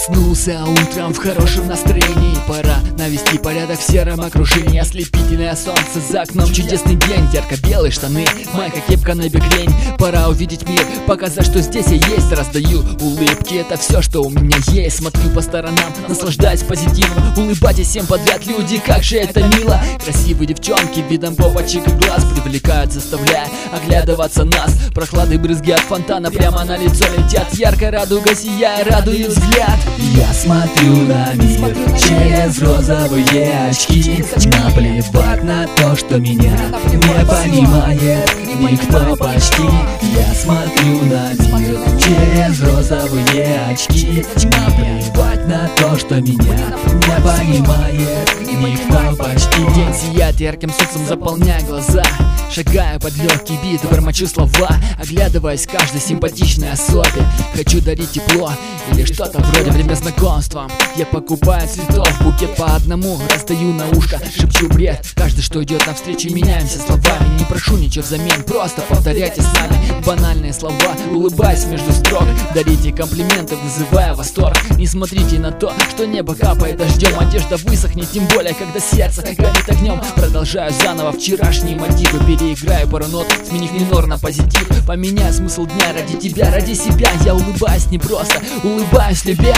Проснулся утром в хорошем настроении. Пора навести порядок в сером окружении. Ослепительное солнце за окном, чудесный день. Ярко-белые штаны, майка, кепка на бекрень. Пора увидеть мир, показать, что здесь я есть. Раздаю улыбки, это все, что у меня есть. Смотрю по сторонам, наслаждаюсь позитивом. Улыбайтесь всем подряд, люди, как же это мило. Красивые девчонки, видом попочек и глаз привлекают, заставляя оглядываться нас. Прохлады брызги от фонтана прямо на лицо летят. Яркая радуга сияя, радует взгляд. Я смотрю на мир через розовые очки. Наплевать на то, что меня не понимает никто почти. Я смотрю на мир через розовые очки. Наплевать на то, что меня не понимает никто почти. День сияет ярким солнцем, заполняя глаза. Шагаю под легкий бит, бормочу слова, оглядываясь каждой симпатичной особе. Хочу дарить тепло или что-то вроде время знакомства. Я покупаю цветов, букет по одному, раздаю на ушко, шепчу бред. Каждый, что идет навстречу, меняемся словами. Не прошу ничего взамен, просто повторяйте с нами банальные слова, улыбаясь между строк. Дарите комплименты, вызывая восторг. Не смотрите на то, что небо капает дождем. Одежда высохнет, тем более, когда сердце горит огнем. Продолжаю заново вчерашние мотивы. Переиграю пару нот, сменив минор на позитив. Поменяю смысл дня ради тебя, ради себя. Я улыбаюсь не просто, улыбаюсь любя.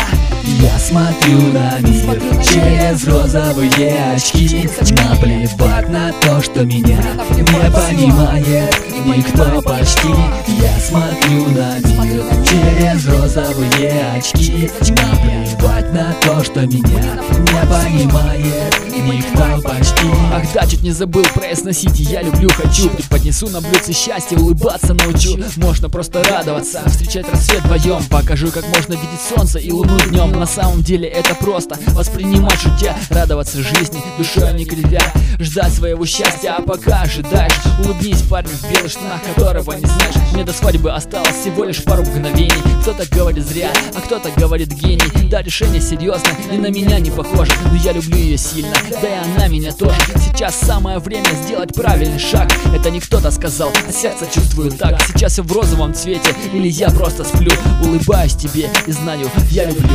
Я смотрю на мир через розовые очки. Наплевать на то, что меня не понимает никто почти. Я смотрю на мир через розовые очки. Наплевать на то, что меня не понимает никто почти. Ах да, чуть не забыл произносить, я люблю, хочу. Преподнесу на блюдце счастье, улыбаться научу. Можно просто радоваться, встречать рассвет вдвоем. Покажу, как можно видеть солнце и луну днем. На самом деле это просто воспринимать шутя, радоваться жизни, душой не кривя, ждать своего счастья, а пока ожидаешь, улыбнись парню в белых штанах, которого не знаешь. Мне до свадьбы осталось всего лишь пару мгновений. Кто-то говорит зря, а кто-то говорит гений. Да, решение серьезно и на меня не похоже, но я люблю ее сильно, да и она меня тоже. Сейчас самое время сделать правильный шаг. Это не кто-то сказал, а сердце чувствую так. Сейчас я в розовом цвете, или я просто сплю. Улыбаюсь тебе и знаю, я люблю.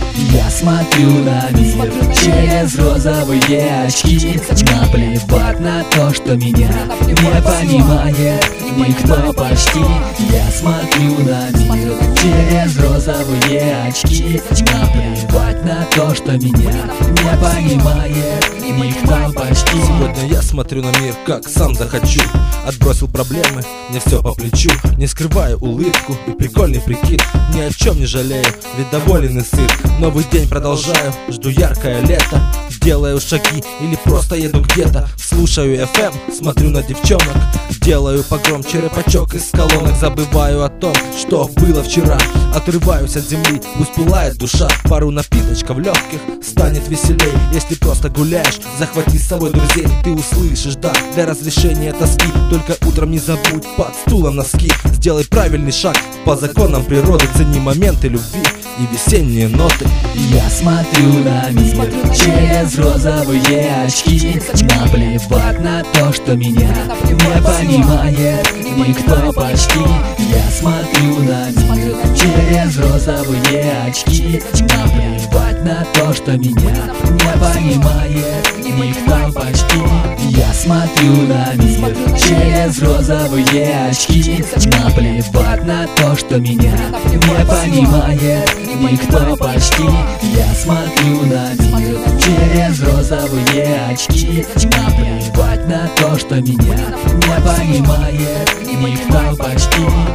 Я смотрю на мир через розовые очки. Наплевать на то, что меня не понимает никто почти. Я смотрю на мир через розовые очки. Наплевать на то, что меня не понимает никто почти. Сегодня я смотрю на мир, как сам захочу. Отбросил проблемы, мне все по плечу. Не скрываю улыбку и прикольный прикид. Ни о чем не жалею, ведь доволен и сыт. Новый день продолжаю, жду яркое лето. Делаю шаги или просто еду где-то. Слушаю FM, смотрю на девчонок. Делаю погромче рэпачок из колонок. Забываю о том, что было вчера. Отрываюсь от земли, пусть пылает душа. Пару напиточков легких, станет веселей. Если просто гуляешь, захвати с собой друзей. Ты услышишь, да, для разрешения тоски. Только утром не забудь под стулом носки. Сделай правильный шаг по законам природы. Цени моменты любви и весенние ноты. Я смотрю на мир через розовые очки. Наплевать на то, что меня не понимает никто почти. Я смотрю на мир через розовые очки. Наплевать на то, что меня не понимает никто почти. Я смотрю на мир через розовые очки. Наплевать на то, что меня не понимает никто почти. Я смотрю на мир через розовые очки. Наплевать на то, что меня не понимает никто почти.